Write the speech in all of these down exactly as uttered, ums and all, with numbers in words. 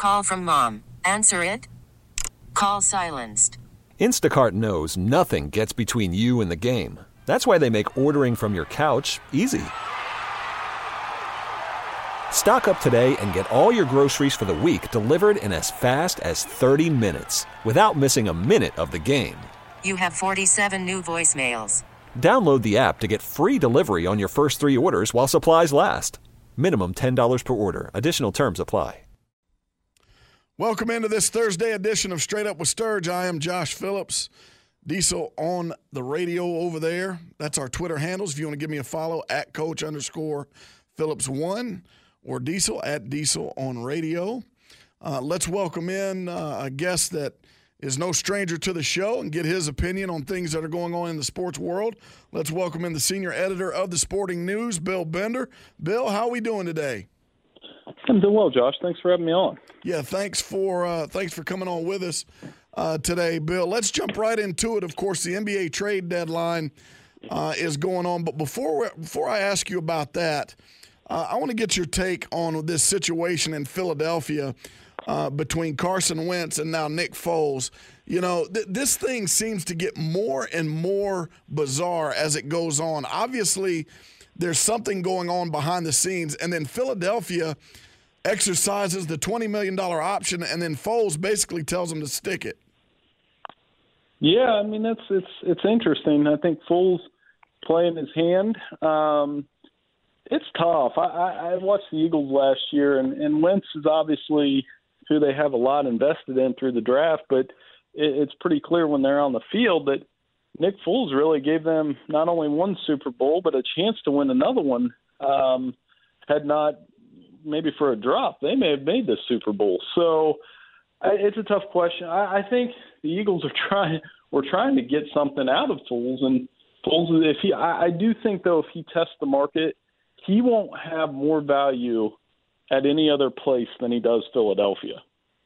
Call from mom. Answer it. Call silenced. Instacart knows nothing gets between you and the game. That's why they make ordering from your couch easy. Stock up today and get all your groceries for the week delivered in as fast as thirty minutes without missing a minute of the game. You have forty-seven new voicemails. Download the app to get free delivery on your first three orders while supplies last. Minimum ten dollars per order. Additional terms apply. Welcome into this Thursday edition of Straight Up with Sturge. I am Josh Phillips. Diesel on the radio over there. That's our Twitter handles. If you want to give me a follow, at Coach underscore Phillips one or Diesel at Diesel on radio. Uh, let's welcome in uh, a guest that is no stranger to the show and get his opinion on things that are going on in the sports world. Let's welcome in the senior editor of the Sporting News, Bill Bender. Bill, how are we doing today? I'm doing well, Josh. Thanks for having me on. Yeah, thanks for uh, thanks for coming on with us uh, today, Bill. Let's jump right into it. Of course, the N B A trade deadline uh, is going on, but before before I ask you about that, uh, I want to get your take on this situation in Philadelphia uh, between Carson Wentz and now Nick Foles. You know, th- this thing seems to get more and more bizarre as it goes on. Obviously, there's something going on behind the scenes, and then Philadelphia exercises the twenty million dollars option, and then Foles basically tells them to stick it. Yeah, I mean, that's it's it's interesting. I think Foles playing his hand. Um, it's tough. I, I, I watched the Eagles last year, and, and Wentz is obviously who they have a lot invested in through the draft, but it, it's pretty clear when they're on the field that Nick Foles really gave them not only one Super Bowl, but a chance to win another one. Um, had not maybe for a drop, they may have made the Super Bowl. So I, it's a tough question. I, I think the Eagles are trying. We're trying to get something out of Foles, and Foles, if he, I, I do think though, if he tests the market, he won't have more value at any other place than he does Philadelphia.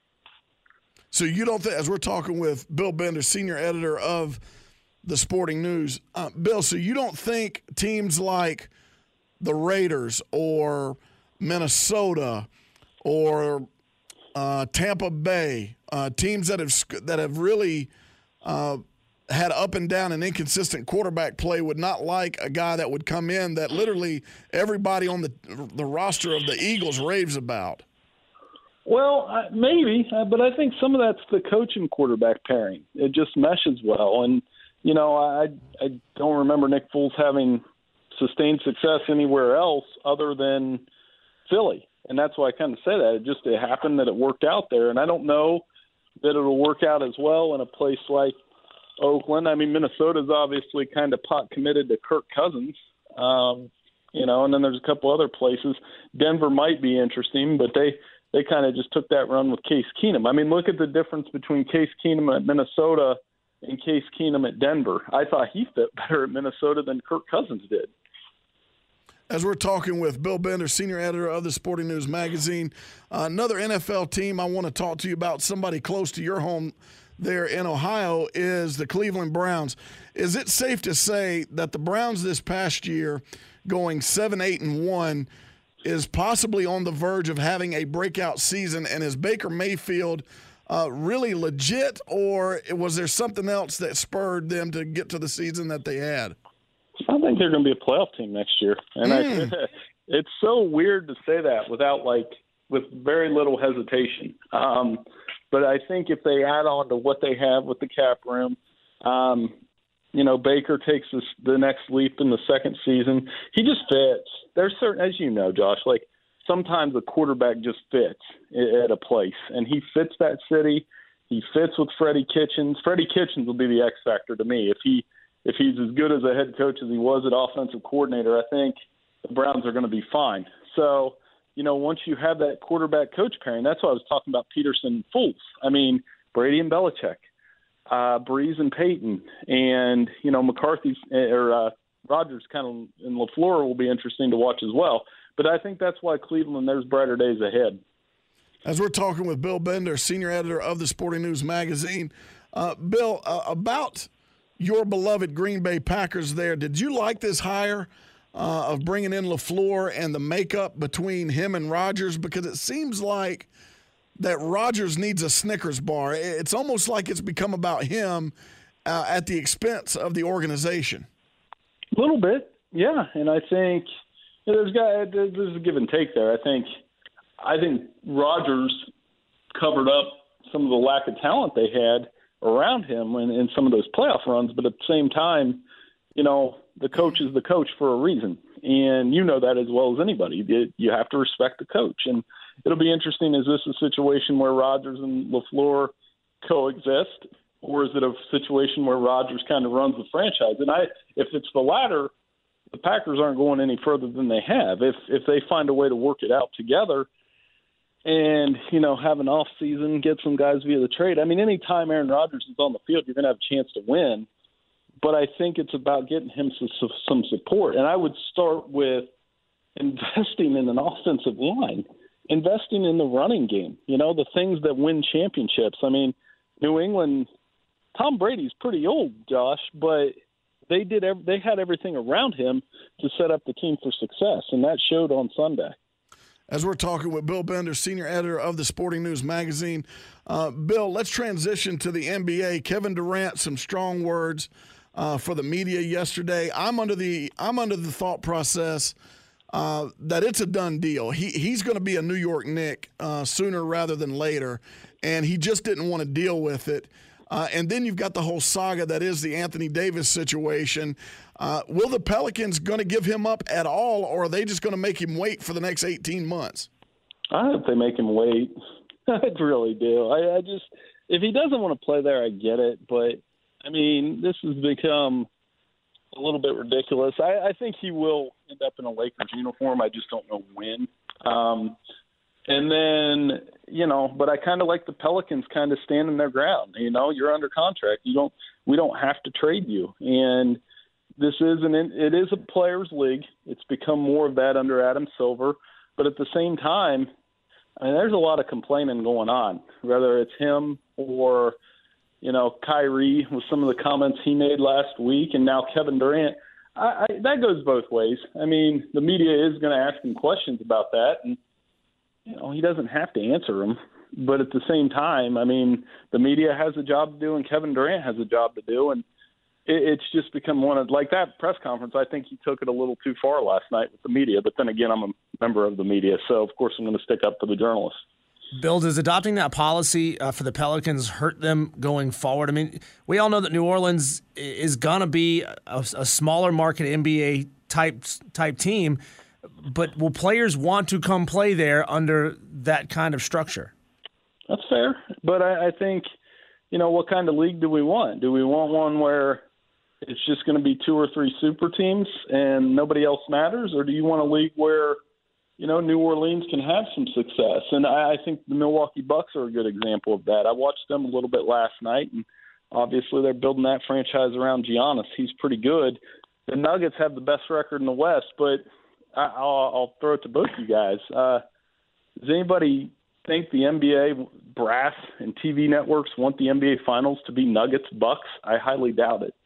So you don't think, as we're talking with Bill Bender, senior editor of the Sporting News, uh, Bill, so you don't think teams like the Raiders or Minnesota or uh, Tampa Bay, uh, teams that have that have really uh, had up and down and inconsistent quarterback play, would not like a guy that would come in that literally everybody on the the roster of the Eagles raves about? Well, uh, maybe, uh, but I think some of that's the coach and quarterback pairing. It just meshes well, and you know, I I don't remember Nick Foles having sustained success anywhere else other than Philly, and that's why I kind of say that. It just it happened that it worked out there, and I don't know that it'll work out as well in a place like Oakland. I mean, Minnesota's obviously kind of pot committed to Kirk Cousins, um, you know, and then there's a couple other places. Denver might be interesting, but they they kind of just took that run with Case Keenum. I mean, look at the difference between Case Keenum at Minnesota and Case Keenum at Denver. I thought he fit better at Minnesota than Kirk Cousins did. As we're talking with Bill Bender, senior editor of the Sporting News Magazine, uh, another N F L team I want to talk to you about, somebody close to your home there in Ohio, is the Cleveland Browns. Is it safe to say that the Browns this past year, going seven, eight, and one, is possibly on the verge of having a breakout season? And is Baker Mayfield uh, really legit, or was there something else that spurred them to get to the season that they had? I think they're going to be a playoff team next year, and mm. I, it's so weird to say that without like with very little hesitation. Um, but I think if they add on to what they have with the cap room, um, you know, Baker takes this, the next leap in the second season. He just fits. There's certain, as you know, Josh, like sometimes a quarterback just fits at a place, and he fits that city. He fits with Freddie Kitchens. Freddie Kitchens will be the X factor to me if he. If he's as good as a head coach as he was at offensive coordinator, I think the Browns are going to be fine. So, you know, once you have that quarterback-coach pairing, that's why I was talking about Peterson and Foles. I mean, Brady and Belichick, uh, Breeze and Peyton, and, you know, McCarthy's or uh, Rodgers kind of and LaFleur will be interesting to watch as well. But I think that's why Cleveland, there's brighter days ahead. As we're talking with Bill Bender, senior editor of the Sporting News Magazine, uh, Bill, uh, about – your beloved Green Bay Packers there, did you like this hire uh, of bringing in LaFleur and the makeup between him and Rodgers? Because it seems like that Rodgers needs a Snickers bar. It's almost like it's become about him uh, at the expense of the organization. A little bit, yeah. And I think you know, there's got there's a give and take there. I think I think Rodgers covered up some of the lack of talent they had around him in, in some of those playoff runs, but at the same time, you know, the coach is the coach for a reason, and you know that as well as anybody. You have to respect the coach, and it'll be interesting. Is this a situation where Rodgers and LaFleur coexist, or is it a situation where Rodgers kind of runs the franchise? And I, if it's the latter, the Packers aren't going any further than they have. If if they find a way to work it out together, and you know have an off season, get some guys via the trade. I mean, anytime Aaron Rodgers is on the field, you're going to have a chance to win. But I think it's about getting him some, some support. And I would start with investing in an offensive line, investing in the running game, you know, the things that win championships. I mean, New England, Tom Brady's pretty old, Josh, but they did ev- they had everything around him to set up the team for success, and that showed on Sunday. As we're talking with Bill Bender, senior editor of the Sporting News magazine. Uh, Bill, let's transition to the N B A. Kevin Durant, some strong words Uh, for the media yesterday. I'm under the I'm under the thought process uh, that it's a done deal. He he's going to be a New York Knick uh, sooner rather than later, and he just didn't want to deal with it. Uh, and then you've got the whole saga that is the Anthony Davis situation. Uh, will the Pelicans going to give him up at all, or are they just going to make him wait for the next eighteen months? I hope they make him wait. I really do. I, I just if he doesn't want to play there, I get it, but. I mean, this has become a little bit ridiculous. I, I think he will end up in a Lakers uniform. I just don't know when. Um, and then, you know, but I kind of like the Pelicans kind of standing their ground. You know, you're under contract. You don't. We don't have to trade you. And this is an. It is a players' league. It's become more of that under Adam Silver. But at the same time, I mean, there's a lot of complaining going on, whether it's him or. You know, Kyrie with some of the comments he made last week, and now Kevin Durant. I, I, that goes both ways. I mean, the media is going to ask him questions about that, and you know he doesn't have to answer them. But at the same time, I mean, the media has a job to do, and Kevin Durant has a job to do, and it, it's just become one of like that press conference. I think he took it a little too far last night with the media. But then again, I'm a member of the media, so of course I'm going to stick up for the journalists. Bill, does adopting that policy uh, for the Pelicans hurt them going forward? I mean, we all know that New Orleans is going to be a, a smaller market N B A type type team, but will players want to come play there under that kind of structure? That's fair, but I, I think, you know, what kind of league do we want? Do we want one where it's just going to be two or three super teams and nobody else matters, or do you want a league where you know, New Orleans can have some success? And I, I think the Milwaukee Bucks are a good example of that. I watched them a little bit last night, and obviously they're building that franchise around Giannis. He's pretty good. The Nuggets have the best record in the West, but I, I'll, I'll throw it to both you guys. Uh, does anybody think the N B A brass and T V networks want the N B A Finals to be Nuggets-Bucks? I highly doubt it.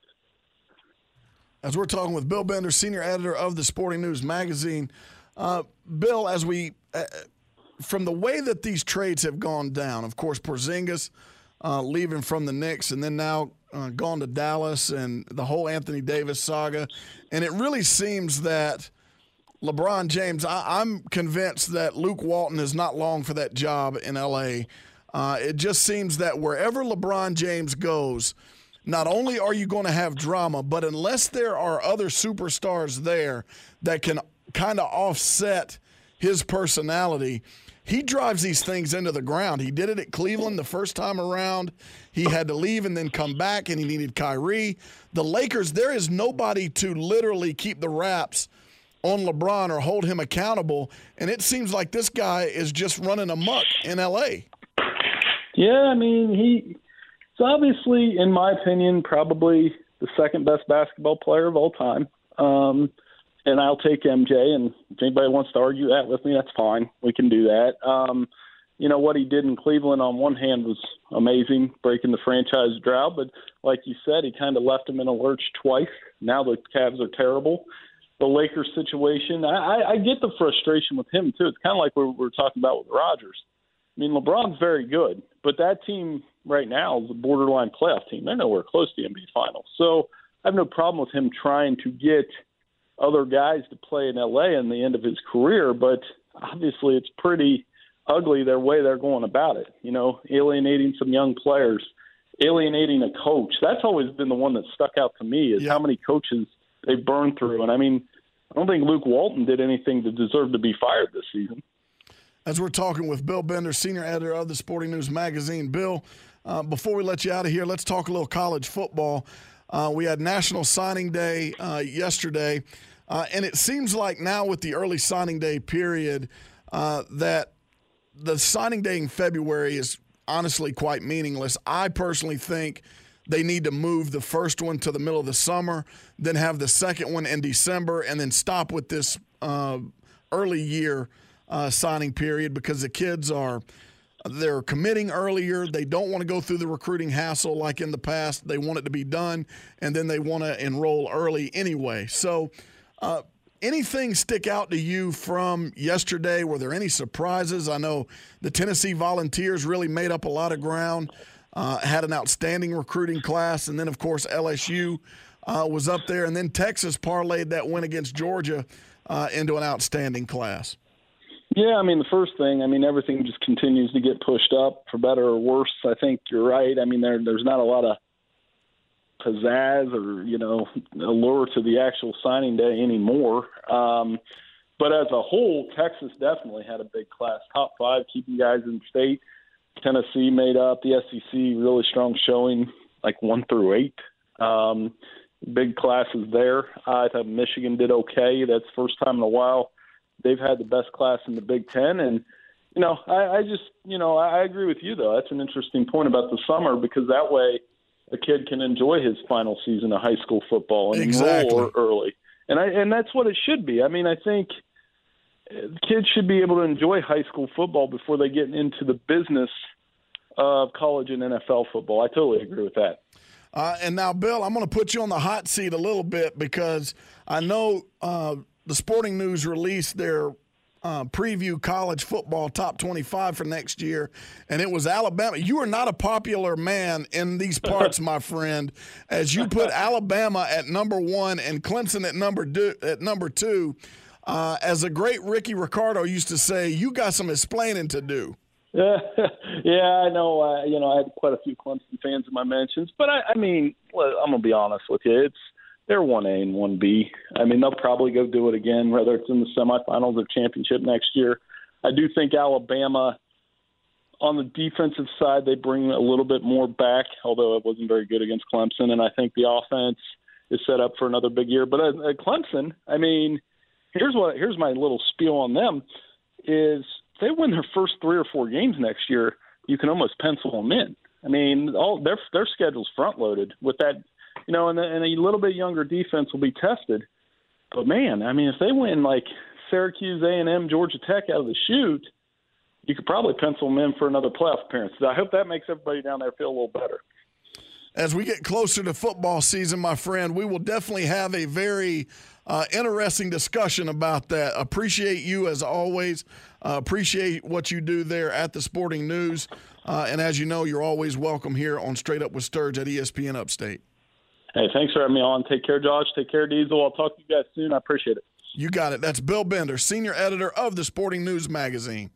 As we're talking with Bill Bender, senior editor of the Sporting News magazine, Uh, Bill, as we, uh, from the way that these trades have gone down, of course, Porzingis uh, leaving from the Knicks and then now uh, gone to Dallas and the whole Anthony Davis saga, and it really seems that LeBron James, I, I'm convinced that Luke Walton is not long for that job in L A. Uh, it just seems that wherever LeBron James goes, not only are you going to have drama, but unless there are other superstars there that can kind of offset his personality, he drives these things into the ground. He did it at Cleveland the first time around. He had to leave and then come back, and he needed Kyrie. The Lakers, there is nobody to literally keep the wraps on LeBron or hold him accountable, and it seems like this guy is just running amok in L A. Yeah, I mean, he's obviously, in my opinion, probably the second best basketball player of all time. Um And I'll take M J, and if anybody wants to argue that with me, that's fine. We can do that. Um, you know, what he did in Cleveland on one hand was amazing, breaking the franchise drought. But like you said, he kind of left him in a lurch twice. Now the Cavs are terrible. The Lakers situation, I, I get the frustration with him, too. It's kind of like we were talking about with Rodgers. I mean, LeBron's very good, but that team right now is a borderline playoff team. They're nowhere close to the N B A Finals. So I have no problem with him trying to get other guys to play in L A in the end of his career, but obviously it's pretty ugly their way they're going about it. You know, alienating some young players, alienating a coach. That's always been the one that stuck out to me is yeah. how many coaches they've burned through. And I mean, I don't think Luke Walton did anything to deserve to be fired this season. As we're talking with Bill Bender, senior editor of the Sporting News Magazine. Bill, uh, before we let you out of here, let's talk a little college football. Uh, we had National Signing Day uh, yesterday, uh, and it seems like now with the early signing day period uh, that the signing day in February is honestly quite meaningless. I personally think they need to move the first one to the middle of the summer, then have the second one in December, and then stop with this uh, early year uh, signing period because the kids are they're committing earlier. They don't want to go through the recruiting hassle like in the past. They want it to be done, and then they want to enroll early anyway. So uh, anything stick out to you from yesterday? Were there any surprises? I know the Tennessee Volunteers really made up a lot of ground. Uh, had an outstanding recruiting class, and then, of course, L S U uh, was up there, and then Texas parlayed that win against Georgia uh, into an outstanding class. Yeah, I mean, the first thing, I mean, everything just continues to get pushed up for better or worse. I think you're right. I mean, there, there's not a lot of pizzazz or, you know, allure to the actual signing day anymore. Um, but as a whole, Texas definitely had a big class, top five, keeping guys in state. Tennessee made up, the S E C really strong showing, like one through eight. Um, big classes there. I thought Michigan did okay. That's the first time in a while they've had the best class in the Big Ten. And, you know, I, I just, you know, I, I agree with you, though. That's an interesting point about the summer because that way a kid can enjoy his final season of high school football and exactly. enroll early. And I and that's what it should be. I mean, I think kids should be able to enjoy high school football before they get into the business of college and N F L football. I totally agree with that. Uh, and now, Bill, I'm going to put you on the hot seat a little bit because I know uh, the Sporting News released their uh, preview college football top twenty-five for next year, and it was Alabama. You are not a popular man in these parts, my friend, as you put Alabama at number one and Clemson at number do, at number two. Uh, as a great Ricky Ricardo used to say, you got some explaining to do. Yeah, yeah, I know. Uh, you know, I had quite a few Clemson fans in my mentions, but I, I mean, well, I'm gonna be honest with you. It's they're one A and one B. I mean, they'll probably go do it again, whether it's in the semifinals or championship next year. I do think Alabama, on the defensive side, they bring a little bit more back, although it wasn't very good against Clemson, and I think the offense is set up for another big year. But at, at Clemson, I mean, here's what here's my little spiel on them is. If they win their first three or four games next year, you can almost pencil them in. I mean, all their their schedule's front loaded with that, you know, and, the, and a little bit younger defense will be tested. But man, I mean, if they win like Syracuse, A and M, Georgia Tech out of the chute, you could probably pencil them in for another playoff appearance. I hope that makes everybody down there feel a little better. As we get closer to football season, my friend, we will definitely have a very uh, interesting discussion about that. Appreciate you as always. Uh, appreciate what you do there at the Sporting News. Uh, and as you know, you're always welcome here on Straight Up with Sturge at E S P N Upstate. Hey, thanks for having me on. Take care, Josh. Take care, Diesel. I'll talk to you guys soon. I appreciate it. You got it. That's Bill Bender, senior editor of the Sporting News Magazine.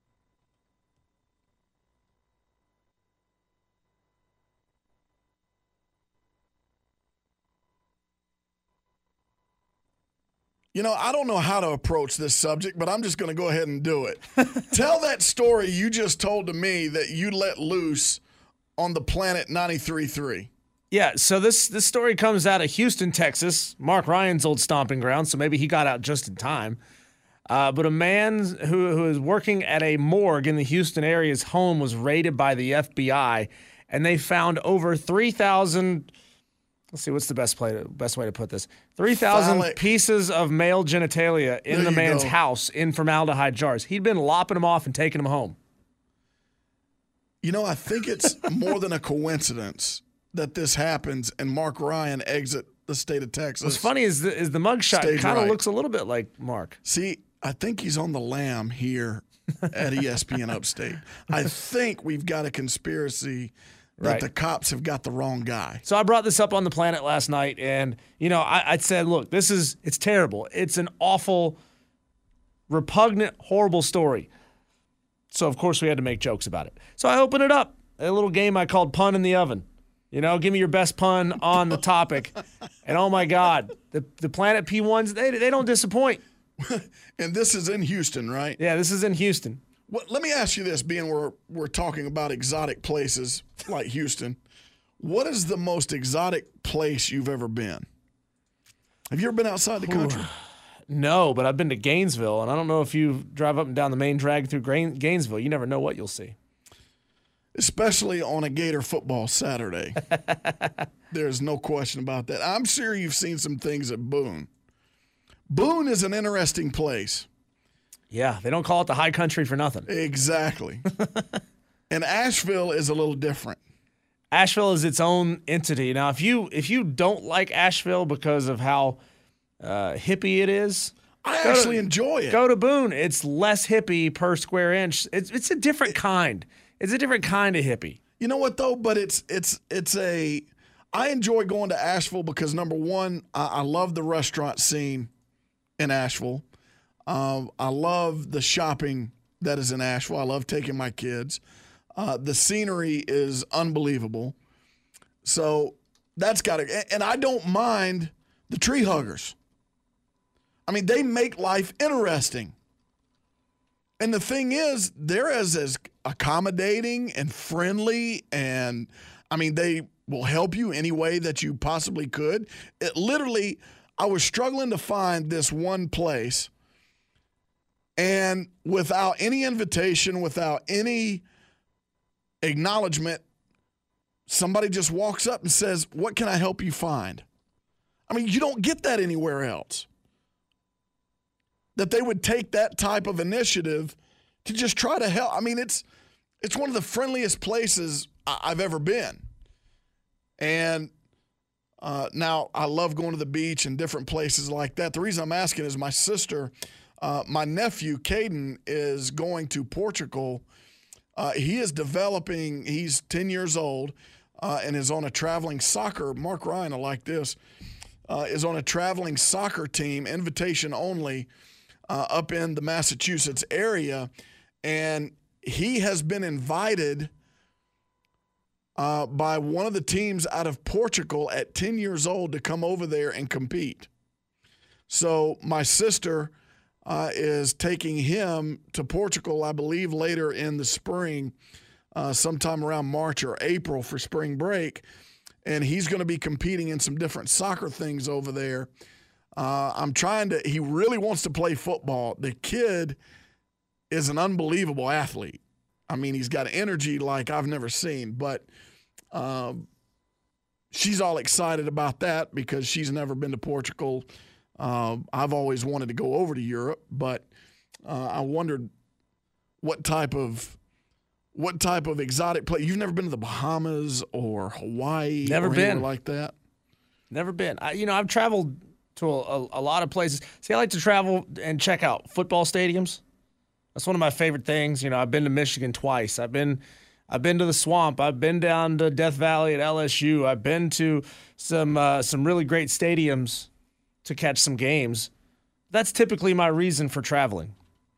You know, I don't know how to approach this subject, but I'm just going to go ahead and do it. Tell that story you just told to me that you let loose on the Planet ninety-three point three. Yeah, so this this story comes out of Houston, Texas, Mark Ryan's old stomping ground, so maybe he got out just in time. Uh, but a man who, who is working at a morgue in the Houston area's home was raided by the F B I, and they found over three thousand – let's see, what's the best play to, best way to put this? three thousand pieces of male genitalia in There the man's go. house in formaldehyde jars. He'd been lopping them off and taking them home. You know, I think it's more than a coincidence that this happens and Mark Ryan exit the state of Texas. What's funny is the, is the mugshot Stage kind of right. looks a little bit like Mark. See, I think he's on the lam here at E S P N Upstate. I think we've got a conspiracy that Right. the cops have got the wrong guy. So I brought this up on the Planet last night, and you know, I, I said, look, this is it's terrible. It's an awful, repugnant, horrible story. So of course we had to make jokes about it. So I opened it up, a little game I called Pun in the Oven. You know, give me your best pun on the topic. And oh my God, the the Planet P ones, they they don't disappoint. And this is in Houston, right? Yeah, this is in Houston. What, let me ask you this, being we're, we're talking about exotic places like Houston. What is the most exotic place you've ever been? Have you ever been outside the country? No, but I've been to Gainesville, and I don't know if you drive up and down the main drag through Gain- Gainesville. You never know what you'll see. Especially on a Gator football Saturday. There's no question about that. I'm sure you've seen some things at Boone. Boone is an interesting place. Yeah, they don't call it the high country for nothing. Exactly. And Asheville is a little different. Asheville is its own entity. Now, if you if you don't like Asheville because of how uh, hippie it is, I go actually to, enjoy it. Go to Boone. It's less hippie per square inch. It's it's a different kind. It's a different kind of hippie. You know what though? But it's it's it's a. I enjoy going to Asheville because number one, I, I love the restaurant scene in Asheville. Um, I love the shopping that is in Asheville. I love taking my kids. Uh, the scenery is unbelievable. So that's got to, and I don't mind the tree huggers. I mean, they make life interesting. And the thing is, they're as, as accommodating and friendly, and I mean, they will help you any way that you possibly could. It literally, I was struggling to find this one place, and without any invitation, without any acknowledgement, somebody just walks up and says, "What can I help you find?" I mean, you don't get that anywhere else. That they would take that type of initiative to just try to help. I mean, it's it's one of the friendliest places I've ever been. And uh, now I love going to the beach and different places like that. The reason I'm asking is my sister, uh, my nephew, Caden, is going to Portugal. Uh, he is developing, he's ten years old uh, and is on a traveling soccer. Mark Ryan, I like this, uh, is on a traveling soccer team, invitation only, uh, up in the Massachusetts area. And he has been invited uh, by one of the teams out of Portugal at ten years old to come over there and compete. So my sister uh, is taking him to Portugal, I believe, later in the spring, uh, sometime around March or April for spring break. And he's going to be competing in some different soccer things over there. Uh, I'm trying to – he really wants to play football. The kid is an unbelievable athlete. I mean, he's got energy like I've never seen. But um, she's all excited about that because she's never been to Portugal. Uh, I've always wanted to go over to Europe, but uh, I wondered what type of what type of exotic place. You've never been to the Bahamas or Hawaii? Never or been anywhere like that. Never been. I, you know, I've traveled to a, a, a lot of places. See, I like to travel and check out football stadiums. That's one of my favorite things. You know, I've been to Michigan twice. I've been, I've been to the Swamp. I've been down to Death Valley at L S U. I've been to some uh, some really great stadiums to catch some games. That's typically my reason for traveling.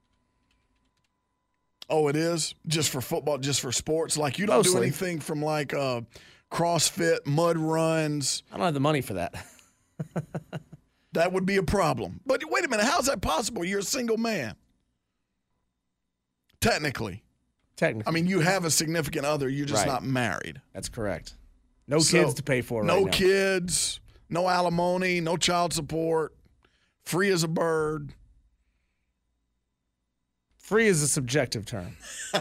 Oh, it is? Just for football, just for sports? Like you don't Mostly. do anything from like uh, CrossFit, mud runs? I don't have the money for that. That would be a problem. But wait a minute, how's that possible? You're a single man. Technically. Technically. I mean, you have a significant other. You're just Right. not married. That's correct. No So, kids to pay for No right now. kids, no alimony, no child support, free as a bird. Free is a subjective term.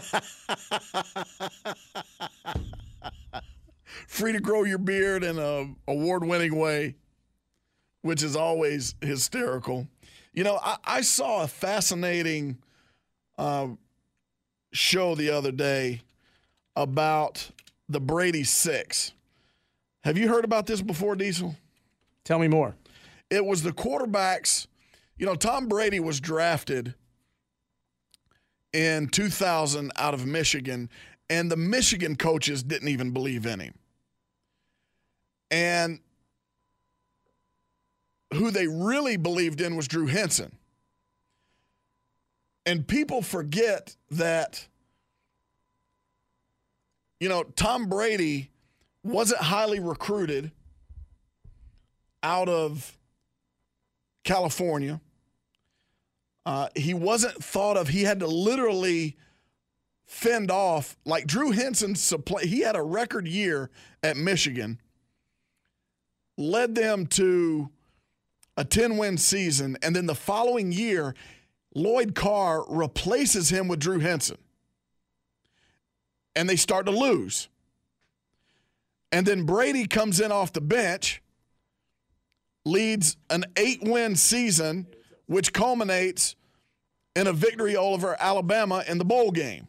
Free to grow your beard in a award-winning way, which is always hysterical. You know, I, I saw a fascinating uh, show the other day about the Brady Six. Have you heard about this before, Diesel? Tell me more. It was the quarterbacks. You know, Tom Brady was drafted in two thousand out of Michigan, and the Michigan coaches didn't even believe in him. And who they really believed in was Drew Henson. And people forget that, you know, Tom Brady wasn't highly recruited out of California. Uh, he wasn't thought of. He had to literally fend off, like Drew Henson's supply. He had a record year at Michigan, led them to a ten-win season, and then the following year, Lloyd Carr replaces him with Drew Henson. And they start to lose. And then Brady comes in off the bench, leads an eight-win season, which culminates in a victory over Alabama in the bowl game.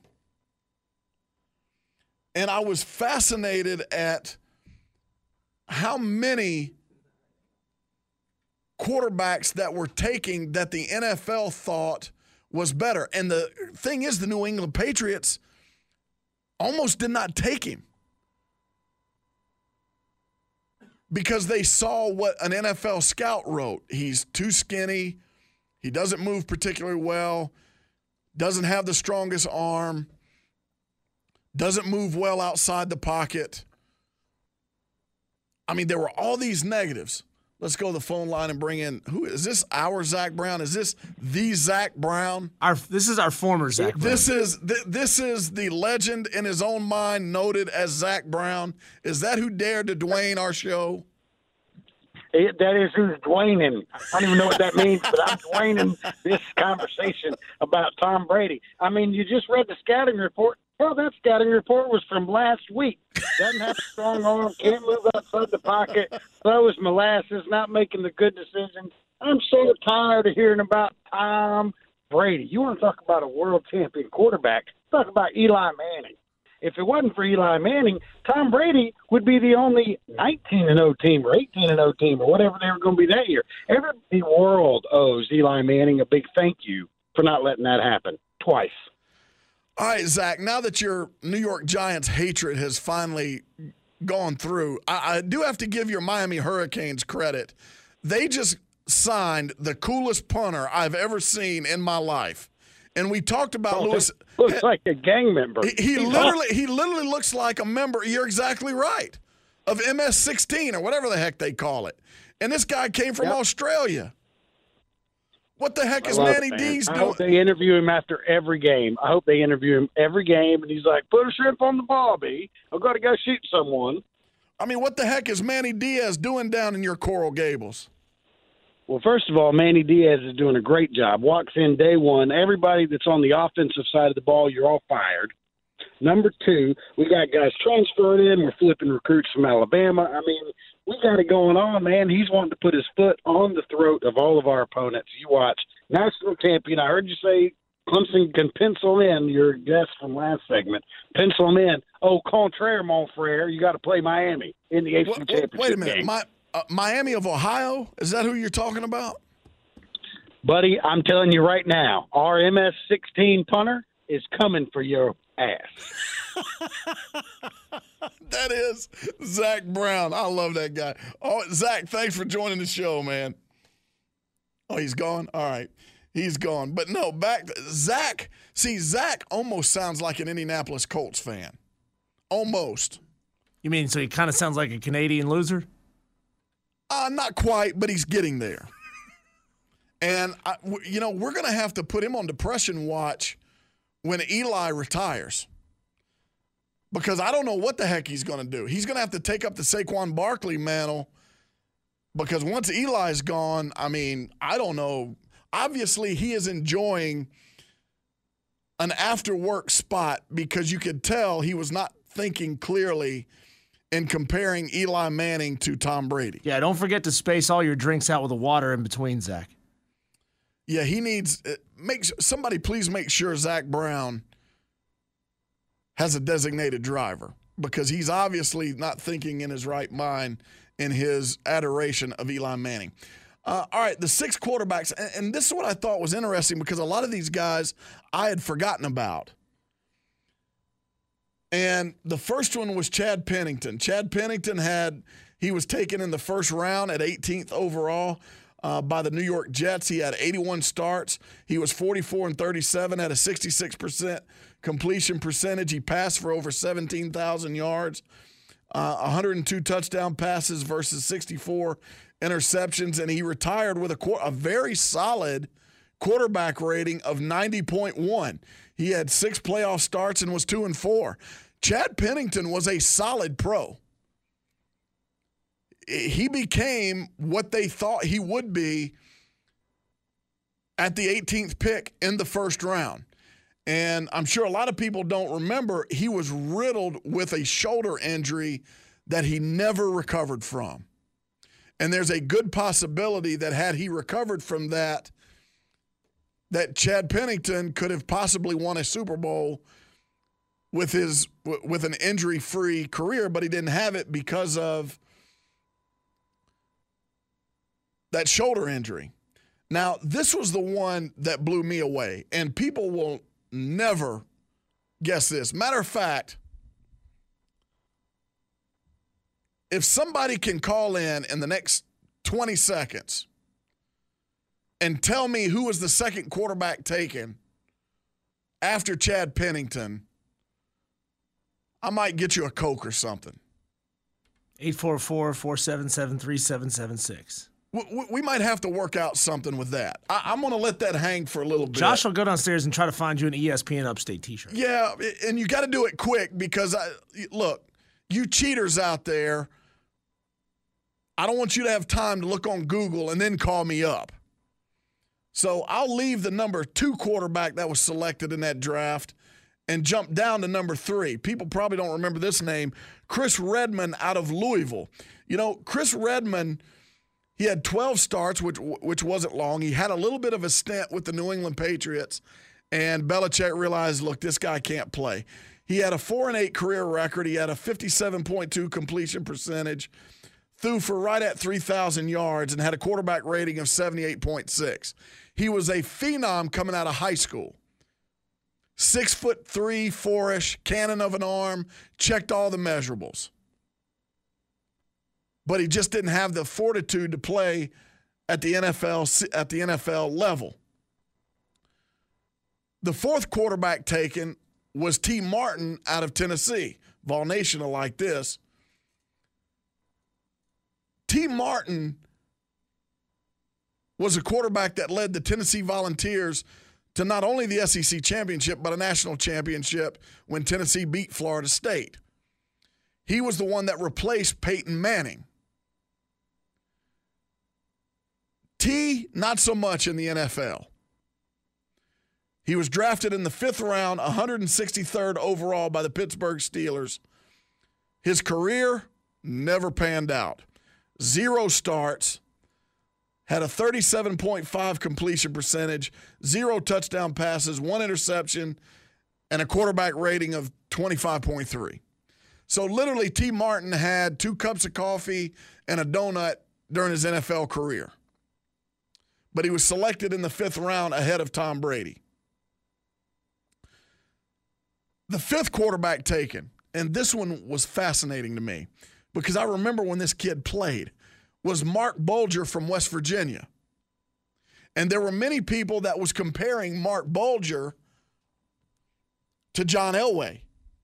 And I was fascinated at how many quarterbacks that were taking that the N F L thought was better. And the thing is, the New England Patriots almost did not take him because they saw what an N F L scout wrote. He's too skinny. He doesn't move particularly well, doesn't have the strongest arm, doesn't move well outside the pocket. I mean, there were all these negatives. Let's go to the phone line and bring in, who is this? Our Zach Brown? Is this the Zach Brown? Our this is our former Zach Brown. This is th- this is the legend in his own mind, noted as Zach Brown. Is that who dared to Dwayne our show? It, that is who's Dwayning. I don't even know what that means, but I'm Dwayning this conversation about Tom Brady. I mean, you just read the scouting report. Hell, that scouting report was from last week. Doesn't have a strong arm, can't move outside the pocket, throws molasses, not making the good decisions. I'm so tired of hearing about Tom Brady. You want to talk about a world champion quarterback? Talk about Eli Manning. If it wasn't for Eli Manning, Tom Brady would be the only nineteen and oh team or eighteen and oh team or whatever they were going to be that year. Every the world owes Eli Manning a big thank you for not letting that happen twice. All right, Zach, now that your New York Giants hatred has finally gone through, I, I do have to give your Miami Hurricanes credit. They just signed the coolest punter I've ever seen in my life. And we talked about oh, Lewis. Looks like a gang member. He, he literally he literally looks like a member, you're exactly right, of M S sixteen or whatever the heck they call it. And this guy came from yep. Australia. What the heck is Manny it, D's I doing? hope they interview him after every game. I hope they interview him every game, and he's like, put a shrimp on the ball, B. I've got to go shoot someone. I mean, what the heck is Manny Diaz doing down in your Coral Gables? Well, first of all, Manny Diaz is doing a great job. Walks in day one. Everybody that's on the offensive side of the ball, you're all fired. Number two, we got guys transferring in. We're flipping recruits from Alabama. I mean, we got it going on, man. He's wanting to put his foot on the throat of all of our opponents. You watch. National champion. I heard you say Clemson can pencil in your guest from last segment. Pencil them in. Au contraire, mon frere, you got to play Miami in the A F C Championship Wait a minute. game. My, uh, Miami of Ohio? Is that who you're talking about? Buddy, I'm telling you right now, our M S sixteen punter is coming for your ass. That is Zach Brown. I love that guy. Oh, Zach, thanks for joining the show, man. Oh, he's gone? All right. He's gone. But no, back to Zach. See, Zach almost sounds like an Indianapolis Colts fan. Almost. You mean so he kind of sounds like a Canadian loser? Uh, not quite, but he's getting there. And, I, you know, we're going to have to put him on depression watch when Eli retires. Because I don't know what the heck he's going to do. He's going to have to take up the Saquon Barkley mantle because once Eli's gone, I mean, I don't know. Obviously, he is enjoying an after-work spot because you could tell he was not thinking clearly in comparing Eli Manning to Tom Brady. Yeah, don't forget to space all your drinks out with the water in between, Zach. Yeah, he needs – make somebody please make sure Zach Brown has a designated driver because he's obviously not thinking in his right mind in his adoration of Eli Manning. Uh, all right, the six quarterbacks, and, and this is what I thought was interesting because a lot of these guys I had forgotten about. And the first one was Chad Pennington. Chad Pennington had, he was taken in the first round at eighteenth overall uh, by the New York Jets. He had eighty-one starts. He was forty-four and thirty-seven, had a sixty-six percent completion percentage. He passed for over seventeen thousand yards, uh, one hundred two touchdown passes versus sixty-four interceptions, and he retired with a, a very solid quarterback rating of ninety point one. He had six playoff starts and was two and four. Chad Pennington was a solid pro. He became what they thought he would be at the eighteenth pick in the first round. And I'm sure a lot of people don't remember, he was riddled with a shoulder injury that he never recovered from. And there's a good possibility that had he recovered from that, that Chad Pennington could have possibly won a Super Bowl with his with an injury-free career, but he didn't have it because of that shoulder injury. Now, this was the one that blew me away, and people will never guess this. Matter of fact, if somebody can call in in the next twenty seconds and tell me who was the second quarterback taken after Chad Pennington, I might get you a Coke or something. eight four four, four seven seven, three seven seven six. We, we might have to work out something with that. I, I'm going to let that hang for a little bit. Josh will go downstairs and try to find you an E S P N Upstate t-shirt. Yeah, and you got to do it quick because, I, look, you cheaters out there, I don't want you to have time to look on Google and then call me up. So I'll leave the number two quarterback that was selected in that draft and jump down to number three. People probably don't remember this name, Chris Redman out of Louisville. You know, Chris Redman, he had twelve starts, which which wasn't long. He had a little bit of a stint with the New England Patriots, and Belichick realized, look, this guy can't play. He had a four and eight career record. He had a fifty-seven point two completion percentage, threw for right at three thousand yards, and had a quarterback rating of seventy-eight point six. He was a phenom coming out of high school. Six foot three, four-ish, cannon of an arm, checked all the measurables. But he just didn't have the fortitude to play at the N F L at the N F L level. The fourth quarterback taken was T. Martin out of Tennessee. Vol Nation will like this. T. Martin was a quarterback that led the Tennessee Volunteers to not only the S E C championship, but a national championship when Tennessee beat Florida State. He was the one that replaced Peyton Manning. T, not so much in the N F L. He was drafted in the fifth round, one hundred sixty-third overall by the Pittsburgh Steelers. His career never panned out. Zero starts, had a thirty-seven point five completion percentage, zero touchdown passes, one interception, and a quarterback rating of twenty-five point three. So literally, T. Martin had two cups of coffee and a donut during his N F L career. But he was selected in the fifth round ahead of Tom Brady. The fifth quarterback taken, and this one was fascinating to me because I remember when this kid played, was Mark Bulger from West Virginia. And there were many people that was comparing Mark Bulger to John Elway,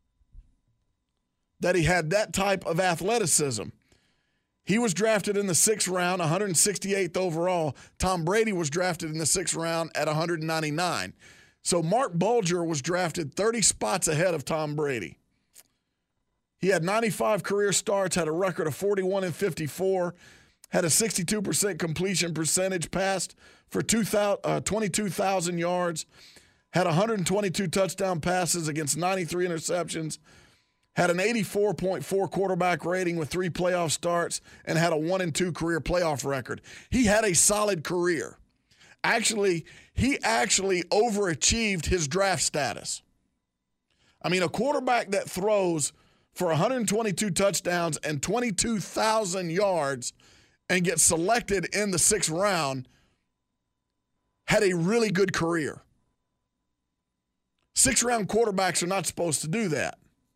that he had that type of athleticism. He was drafted in the sixth round, one hundred sixty-eighth overall. Tom Brady was drafted in the sixth round at one hundred ninety-nine. So Mark Bulger was drafted thirty spots ahead of Tom Brady. He had ninety-five career starts, had a record of forty-one and fifty-four, had a sixty-two percent completion percentage, passed for twenty-two thousand yards, had one hundred twenty-two touchdown passes against ninety-three interceptions, had an eighty-four point four quarterback rating with three playoff starts, and had a one and two career playoff record. He had a solid career. Actually, he actually overachieved his draft status. I mean, a quarterback that throws for one hundred twenty-two touchdowns and twenty-two thousand yards and get selected in the sixth round had a really good career. Six-round quarterbacks are not supposed to do that.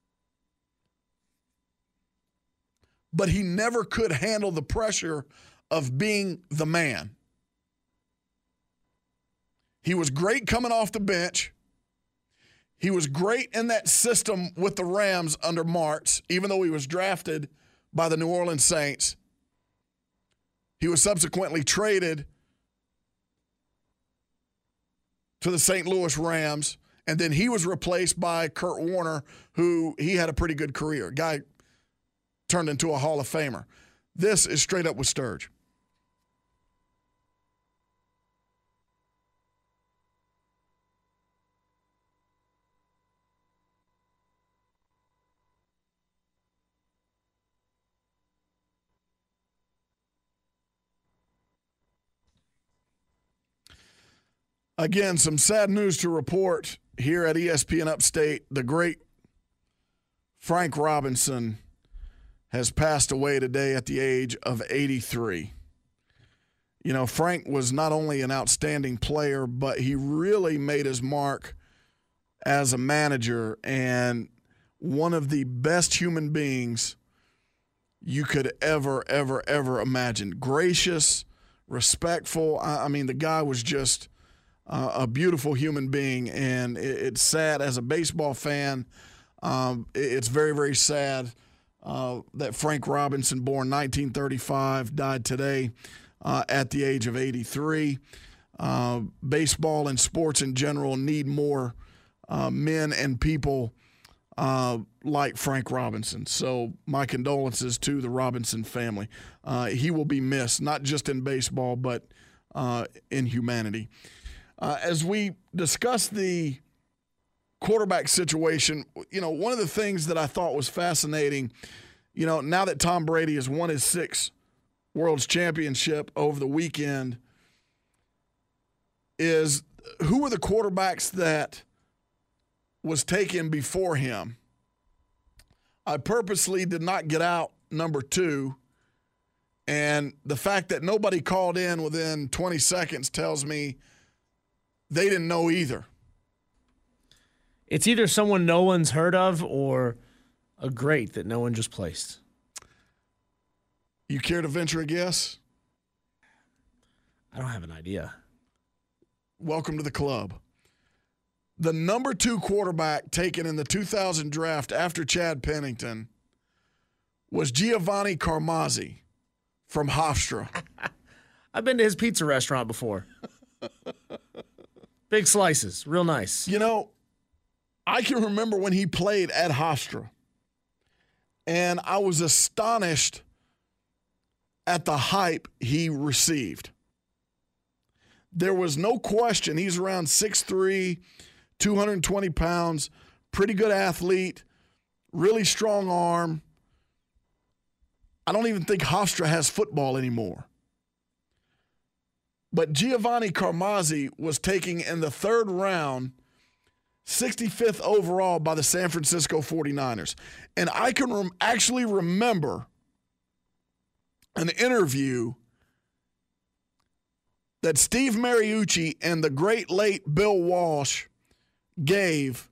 But he never could handle the pressure of being the man. He was great coming off the bench. He was great in that system with the Rams under Martz, even though he was drafted by the New Orleans Saints. He was subsequently traded to the Saint Louis Rams, and then he was replaced by Kurt Warner, who he had a pretty good career. Guy turned into a Hall of Famer. This is Straight Up with Sturge. Again, some sad news to report here at E S P N Upstate. The great Frank Robinson has passed away today at the age of eighty-three. You know, Frank was not only an outstanding player, but he really made his mark as a manager and one of the best human beings you could ever, ever, ever imagine. Gracious, respectful. I, I mean, the guy was just uh, a beautiful human being, and it, it's sad as a baseball fan. Um, it, it's very, very sad uh, that Frank Robinson, born nineteen thirty-five, died today uh, at the age of eighty-three. Uh, baseball and sports in general need more uh, men and people uh, like Frank Robinson. So my condolences to the Robinson family. Uh, he will be missed, not just in baseball, but uh, in humanity. Uh, as we discuss the quarterback situation, you know, one of the things that I thought was fascinating, you know, now that Tom Brady has won his sixth World's Championship over the weekend, is who were the quarterbacks that was taken before him? I purposely did not get out number two, and the fact that nobody called in within twenty seconds tells me they didn't know either. It's either someone no one's heard of or a great that no one just placed. You care to venture a guess? I don't have an idea. Welcome to the club. The number two quarterback taken in the two thousand draft after Chad Pennington was Giovanni Carmazzi from Hofstra. I've been to his pizza restaurant before. Big slices, real nice. You know, I can remember when he played at Hofstra, and I was astonished at the hype he received. There was no question he's around six three, two hundred twenty pounds, pretty good athlete, really strong arm. I don't even think Hofstra has football anymore. But Giovanni Carmazzi was taken in the third round, sixty-fifth overall by the San Francisco forty-niners. And I can rem- actually remember an interview that Steve Mariucci and the great late Bill Walsh gave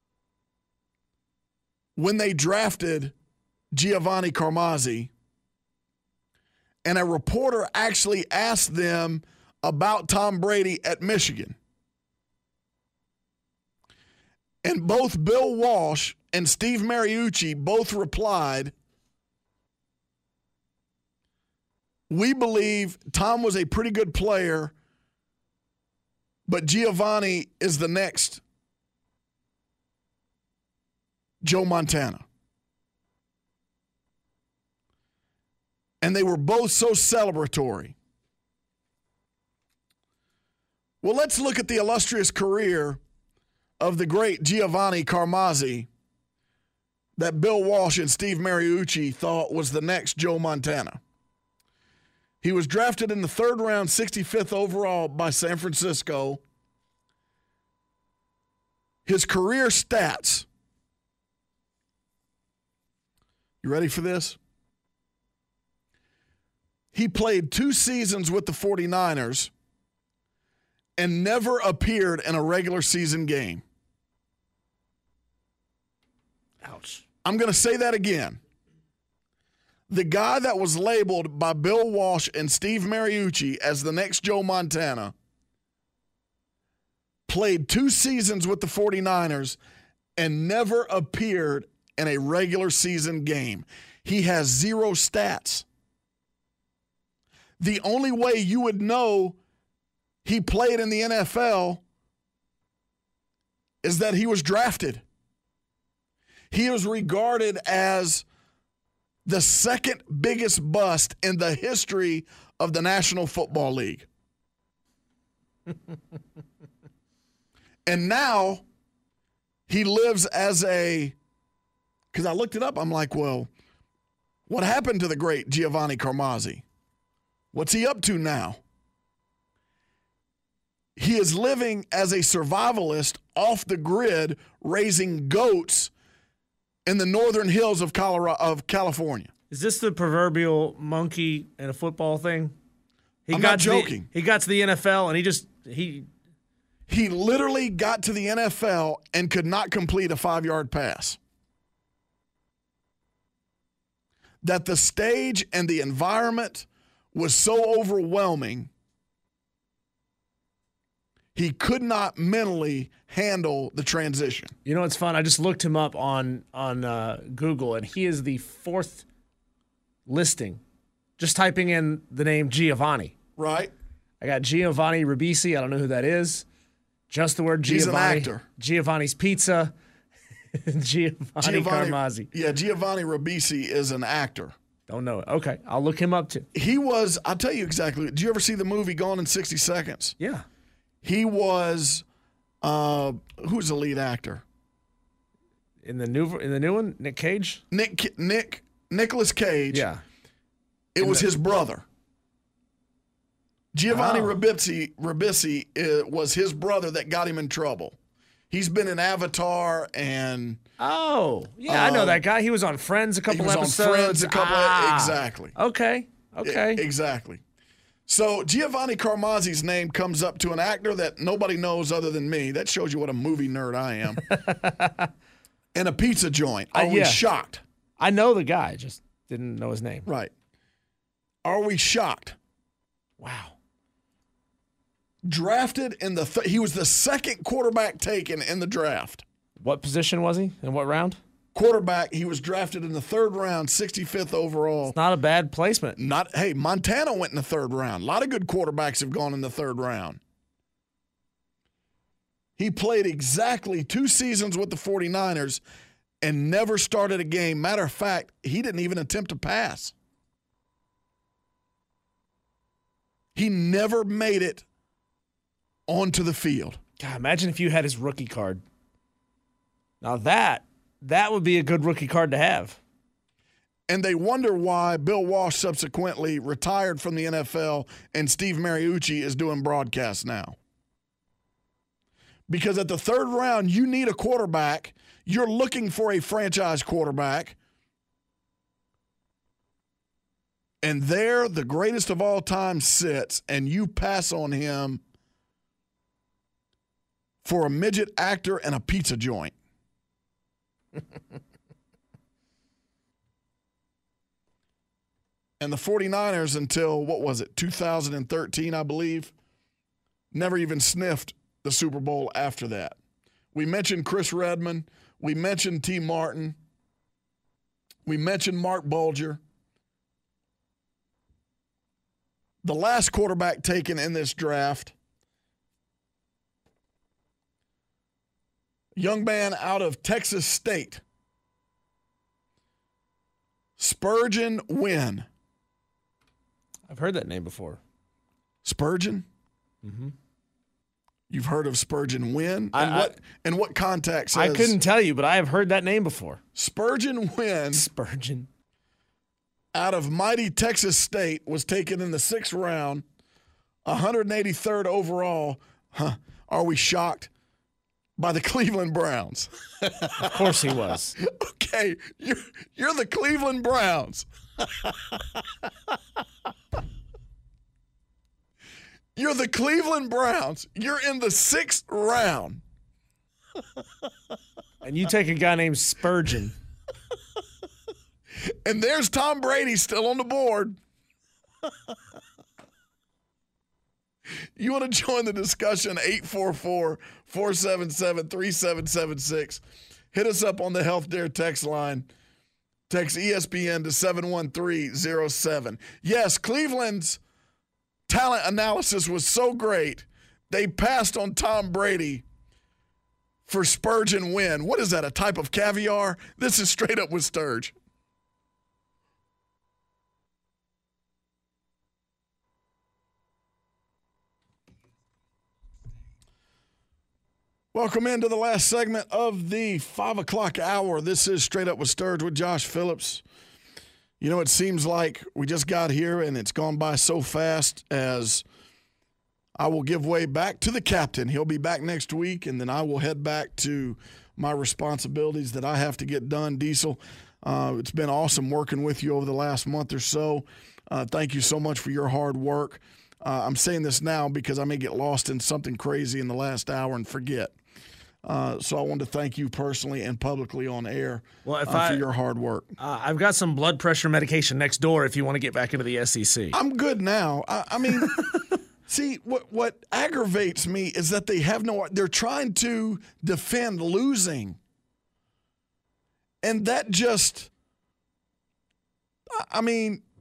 when they drafted Giovanni Carmazzi. And a reporter actually asked them about Tom Brady at Michigan. And both Bill Walsh and Steve Mariucci both replied, "We believe Tom was a pretty good player, but Giovanni is the next Joe Montana." And they were both so celebratory. Well, let's look at the illustrious career of the great Giovanni Carmazzi that Bill Walsh and Steve Mariucci thought was the next Joe Montana. He was drafted in the third round, sixty-fifth overall by San Francisco. His career stats. You ready for this? He played two seasons with the 49ers and never appeared in a regular season game. Ouch. I'm going to say that again. The guy that was labeled by Bill Walsh and Steve Mariucci as the next Joe Montana played two seasons with the 49ers and never appeared in a regular season game. He has zero stats. The only way you would know he played in the N F L is that he was drafted. He is regarded as the second biggest bust in the history of the National Football League. And now he lives as a, because I looked it up, I'm like, well, what happened to the great Giovanni Carmazzi? What's he up to now? He is living as a survivalist off the grid, raising goats in the northern hills of Colorado, of California. Is this the proverbial monkey in a football thing? He I'm got not to joking. The, he got to the N F L and he just he He literally got to the N F L and could not complete a five-yard pass. That the stage and the environment was so overwhelming, he could not mentally handle the transition. You know what's fun? I just looked him up on on uh, Google, and he is the fourth listing. Just typing in the name Giovanni. Right. I got Giovanni Ribisi. I don't know who that is. Just the word Giovanni. He's an actor. Giovanni's Pizza. Giovanni, Giovanni Carmazzi. Yeah, Giovanni Ribisi is an actor. Don't know it. Okay, I'll look him up too. He was, I'll tell you exactly. Did you ever see the movie Gone in sixty seconds? Yeah. He was, uh, who's the lead actor? In the new in the new one, Nick Cage? Nick, Nick, Nicolas Cage. Yeah. It In was the- his brother. Giovanni Oh. Ribisi, Ribisi uh, was his brother that got him in trouble. He's been in Avatar and Oh, yeah, I know Um, that guy. He was on Friends a he couple was episodes. on Friends a couple Ah. of, exactly. Okay. Okay. E- exactly. So Giovanni Carmazzi's name comes up to an actor that nobody knows other than me. That shows you what a movie nerd I am. And a pizza joint. Are Uh, we yeah. shocked? I know the guy, just didn't know his name. Right. Are we shocked? Wow. Drafted in the th- he was the second quarterback taken in the draft. What position was he? In what round? Quarterback, he was drafted in the third round, sixty-fifth overall. Not a bad placement. Not hey, Montana went in the third round. A lot of good quarterbacks have gone in the third round. He played exactly two seasons with the 49ers and never started a game. Matter of fact, he didn't even attempt to pass. He never made it onto the field. God, imagine if you had his rookie card. Now that that would be a good rookie card to have. And they wonder why Bill Walsh subsequently retired from the N F L and Steve Mariucci is doing broadcasts now. Because at the third round, you need a quarterback. You're looking for a franchise quarterback. And there, the greatest of all time sits, and you pass on him for a midget actor and a pizza joint. And the 49ers, until, what was it, two thousand thirteen, I believe, never even sniffed the Super Bowl after that. We mentioned Chris Redmond. We mentioned T. Martin. We mentioned Mark Bulger. The last quarterback taken in this draft, young man out of Texas State, Spurgeon Wynn. I've heard that name before. Spurgeon? Mm-hmm. You've heard of Spurgeon Wynn? I- And what in what context? I has couldn't tell you, but I have heard that name before. Spurgeon Wynn Spurgeon. out of mighty Texas State was taken in the sixth round, one hundred eighty-third overall. Huh, are we shocked? By the Cleveland Browns. Of course he was. Okay, you're, you're the Cleveland Browns. You're the Cleveland Browns. You're in the sixth round. And you take a guy named Spurgeon. And there's Tom Brady still on the board. You want to join the discussion, eight four four, four seven seven, three seven seven six. Hit us up on the Health Dare text line. Text E S P N to seven one three zero seven. Yes, Cleveland's talent analysis was so great, they passed on Tom Brady for Spurgeon win. What is that, a type of caviar? This is Straight Up with Sturge. Welcome into the last segment of the five o'clock hour. This is Straight Up with Sturge with Josh Phillips. You know, it seems like we just got here and it's gone by so fast, as I will give way back to the captain. He'll be back next week, and then I will head back to my responsibilities that I have to get done. Diesel, uh, it's been awesome working with you over the last month or so. Uh, thank you so much for your hard work. Uh, I'm saying this now because I may get lost in something crazy in the last hour and forget. Uh, so I want to thank you personally and publicly on air well, if uh, I, for your hard work. Uh, I've got some blood pressure medication next door if you want to get back into the S E C. I'm good now. I, I mean, see, what what aggravates me is that they have no – they're trying to defend losing. And that just – I mean –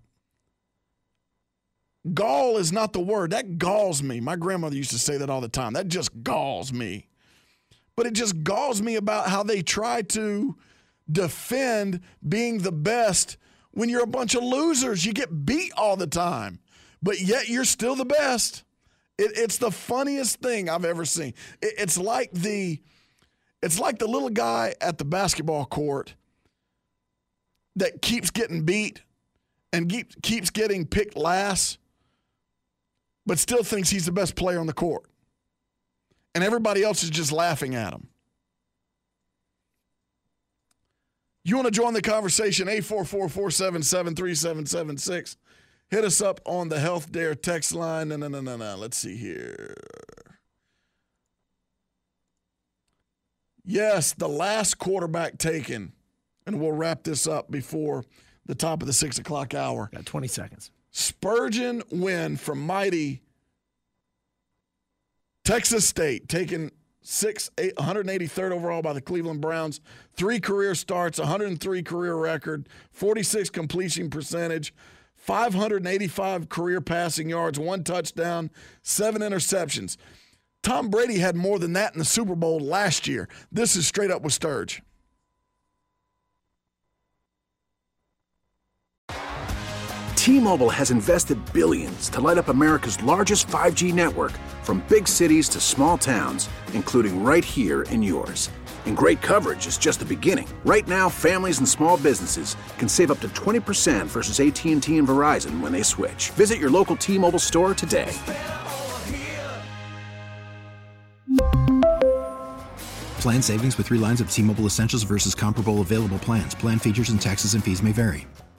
gall is not the word. That galls me. My grandmother used to say that all the time. That just galls me. But it just galls me about how they try to defend being the best when you're a bunch of losers. You get beat all the time, but yet you're still the best. It, it's the funniest thing I've ever seen. It, it's like the, it's like the little guy at the basketball court that keeps getting beat and keep, keeps getting picked last, but still thinks he's the best player on the court. And everybody else is just laughing at him. You want to join the conversation, eight four four, four seven seven, three seven seven six. Hit us up on the Health Dare text line. No, no, no, no, no. Let's see here. Yes, the last quarterback taken, and we'll wrap this up before the top of the six o'clock hour. Got twenty seconds. Spurgeon win from mighty Texas State, taken six, eight, one hundred eighty-third overall by the Cleveland Browns. Three career starts, one hundred three career record, forty-six completion percentage, five hundred eighty-five career passing yards, one touchdown, seven interceptions. Tom Brady had more than that in the Super Bowl last year. This is Straight Up with Sturge. T-Mobile has invested billions to light up America's largest five G network, from big cities to small towns, including right here in yours. And great coverage is just the beginning. Right now, families and small businesses can save up to twenty percent versus A T and T and Verizon when they switch. Visit your local T-Mobile store today. Plan savings with three lines of T-Mobile Essentials versus comparable available plans. Plan features and taxes and fees may vary.